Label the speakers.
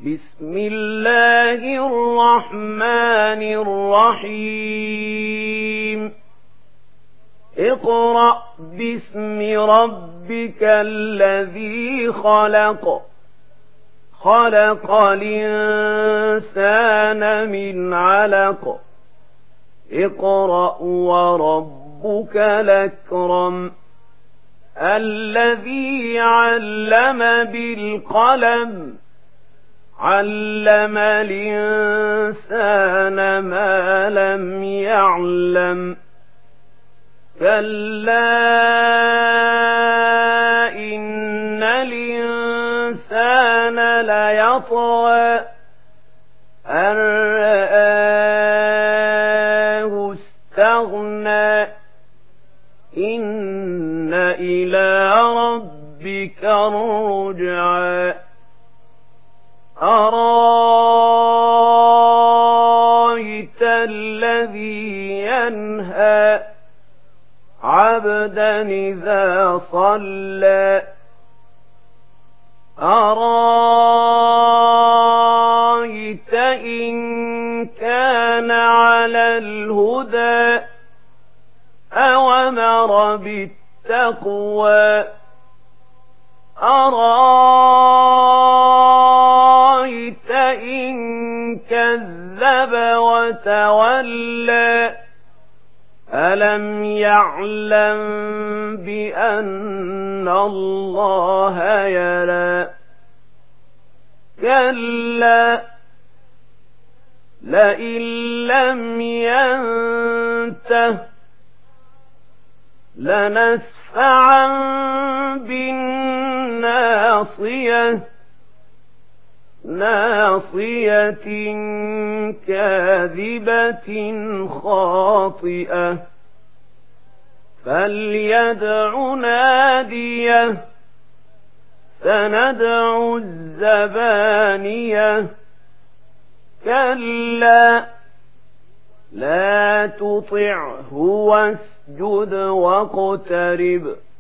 Speaker 1: بسم الله الرحمن الرحيم اقرأ باسم ربك الذي خلق خلق الإنسان من علق اقرأ وربك الأكرم الذي علم بالقلم علم الإنسان ما لم يعلم كلا إن الإنسان ليطغى أن رآه استغنى إن إلى ربك الرجعى أرأيت الذي ينهى عبدا إذا صلى أرأيت إن كان على الهدى أوامر بالتقوى أرأيت إن كذب وتولى ألم يعلم بأن الله يرى كلا لئن لم ينته لنسفعا بالناصية ناصية كاذبة خاطئة فليدع ناديه سندع الزبانية كلا لا تطعه واسجد واقترب